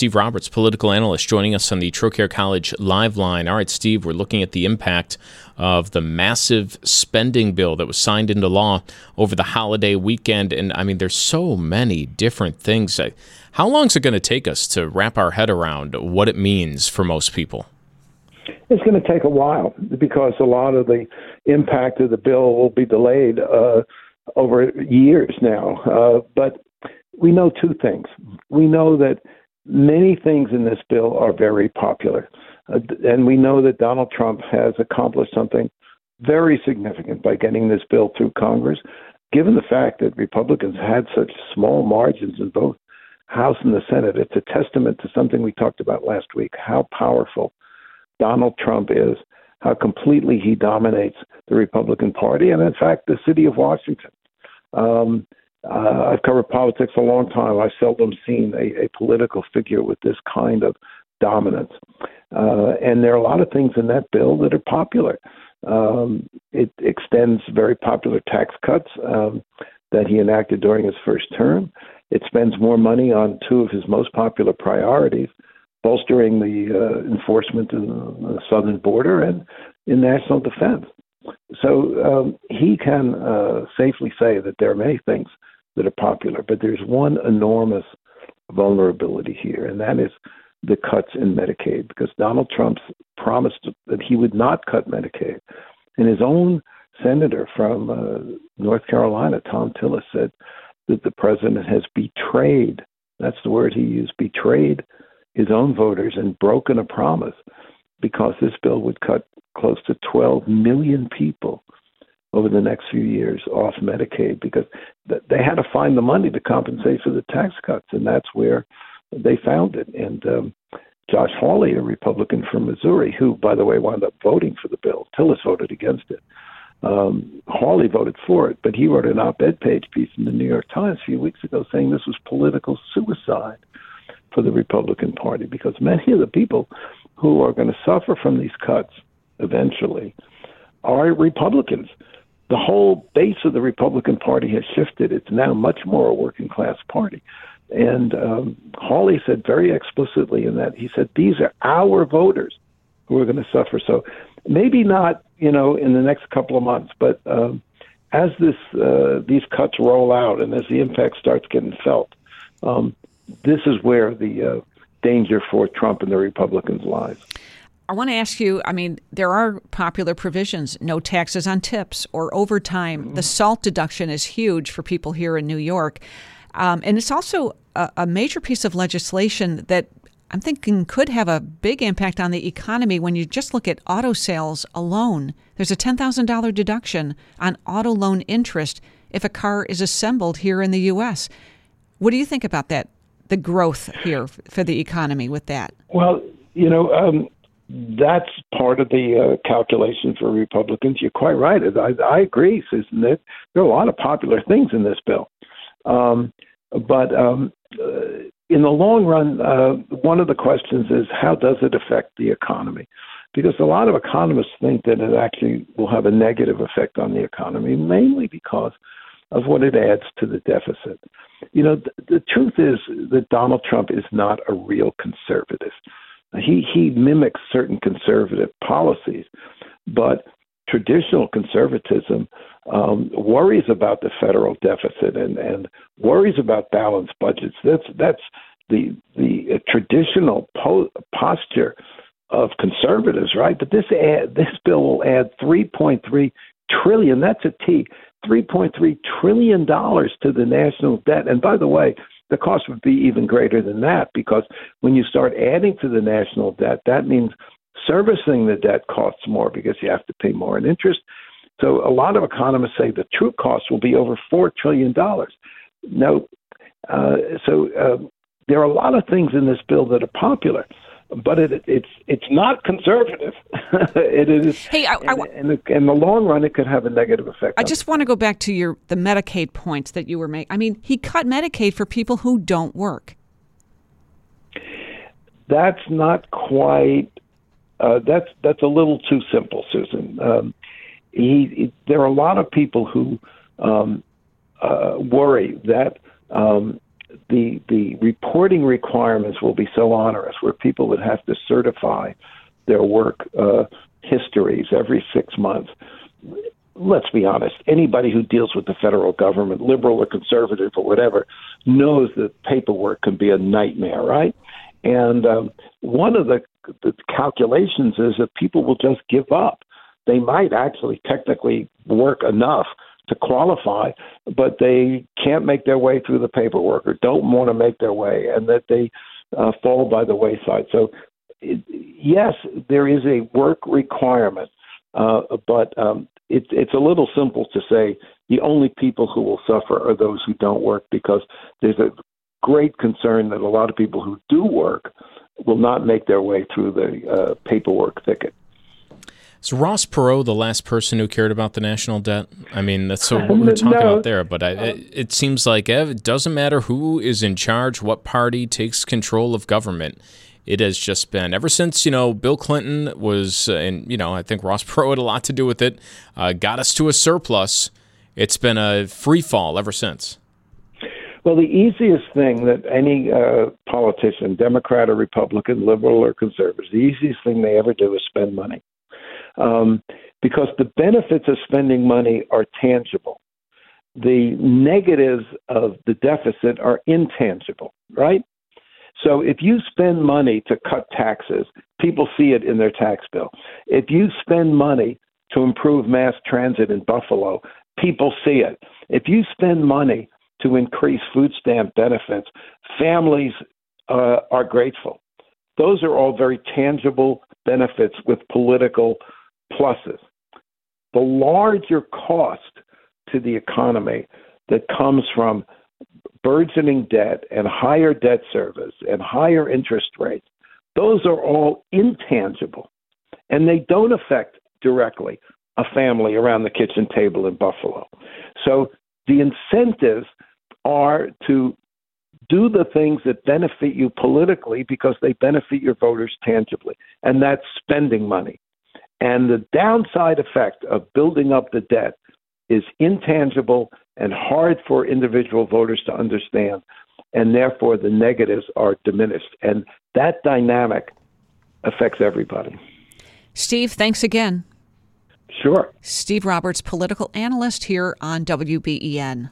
Steve Roberts, political analyst, joining us on the Trocaire College Live Line. All right, Steve, we're looking at the impact of the massive spending bill that was signed into law over the holiday weekend. And, I mean, there's so many different things. How long is it going to take us to wrap our head around what it means for most people? It's going to take a while because a lot of the impact of the bill will be delayed over years now. But we know two things. We know that many things in this bill are very popular. And we know that Donald Trump has accomplished something very significant by getting this bill through Congress. Given the fact that Republicans had such small margins in both House and the Senate, it's a testament to something we talked about last week, how powerful Donald Trump is, how completely he dominates the Republican Party, and in fact, the city of Washington. I've covered politics a long time. I've seldom seen a political figure with this kind of dominance. And there are a lot of things in that bill that are popular. It extends very popular tax cuts that he enacted during his first term. It spends more money on two of his most popular priorities, bolstering the enforcement in the southern border and in national defense. So he can safely say that there are many things that are popular, but there's one enormous vulnerability here, and that is the cuts in Medicaid, because Donald Trump promised that he would not cut Medicaid. And his own senator from North Carolina, Thom Tillis, said that the president has betrayed, that's the word he used, betrayed his own voters and broken a promise, because this bill would cut close to 12 million people over the next few years off Medicaid, because they had to find the money to compensate for the tax cuts, and that's where they found it. And Josh Hawley, a Republican from Missouri, who, by the way, wound up voting for the bill. Tillis voted against it. Hawley voted for it, but he wrote an op-ed page piece in the New York Times a few weeks ago saying this was political suicide for the Republican Party, because many of the people who are going to suffer from these cuts eventually are Republicans. The whole base of the Republican Party has shifted. It's now much more a working-class party. And Hawley said very explicitly in that, he said, these are our voters who are going to suffer. So maybe not, in the next couple of months, but as these cuts roll out and as the impact starts getting felt, this is where the danger for Trump and the Republicans lies. I want to ask you, there are popular provisions, no taxes on tips or overtime. Mm-hmm. The SALT deduction is huge for people here in New York. And it's also a major piece of legislation that I'm thinking could have a big impact on the economy when you just look at auto sales alone. There's a $10,000 deduction on auto loan interest if a car is assembled here in the U.S. What do you think about that, the growth here for the economy with that? Well, that's part of the calculation for Republicans. You're quite right. I agree, Susan, that there are a lot of popular things in this bill. But in the long run, one of the questions is, how does it affect the economy? Because a lot of economists think that it actually will have a negative effect on the economy, mainly because of what it adds to the deficit. The truth is that Donald Trump is not a real conservative. He mimics certain conservative policies, but traditional conservatism worries about the federal deficit and worries about balanced budgets. That's the traditional posture of conservatives, right? But this bill will add $3.3 trillion. That's a T. $3.3 trillion to the national debt. And by the way, the cost would be even greater than that, because when you start adding to the national debt, that means servicing the debt costs more because you have to pay more in interest. So a lot of economists say the true cost will be over $4 trillion. Now, there are a lot of things in this bill that are popular, but it's not conservative. It is. Hey, in the long run, it could have a negative effect. I just want to go back to the Medicaid points that you were making. He cut Medicaid for people who don't work. That's not quite. That's a little too simple, Susan. There are a lot of people who worry that the reporting requirements will be so onerous, where people would have to certify their work histories every 6 months. Let's be honest, anybody who deals with the federal government, liberal or conservative or whatever, knows that paperwork can be a nightmare, right? And one of the calculations is that people will just give up. They might actually technically work enough to qualify, but they can't make their way through the paperwork or don't want to make their way, and that they fall by the wayside. So, yes, there is a work requirement, but it's a little simple to say the only people who will suffer are those who don't work, because there's a great concern that a lot of people who do work will not make their way through the paperwork thicket. Is Ross Perot the last person who cared about the national debt? I mean, that's what we're talking about there. But it seems like it doesn't matter who is in charge, what party takes control of government. It has just been, ever since, Bill Clinton was, and, I think Ross Perot had a lot to do with it, got us to a surplus. It's been a free fall ever since. Well, the easiest thing that any politician, Democrat or Republican, liberal or conservative, the easiest thing they ever do is spend money. Because the benefits of spending money are tangible. The negatives of the deficit are intangible, right? So if you spend money to cut taxes, people see it in their tax bill. If you spend money to improve mass transit in Buffalo, people see it. If you spend money to increase food stamp benefits, families are grateful. Those are all very tangible benefits with political pluses. The larger cost to the economy that comes from burgeoning debt and higher debt service and higher interest rates, those are all intangible, and they don't affect directly a family around the kitchen table in Buffalo. So the incentives are to do the things that benefit you politically because they benefit your voters tangibly, and that's spending money. And the downside effect of building up the debt is intangible and hard for individual voters to understand, and therefore the negatives are diminished. And that dynamic affects everybody. Steve, thanks again. Sure. Steve Roberts, political analyst here on WBEN.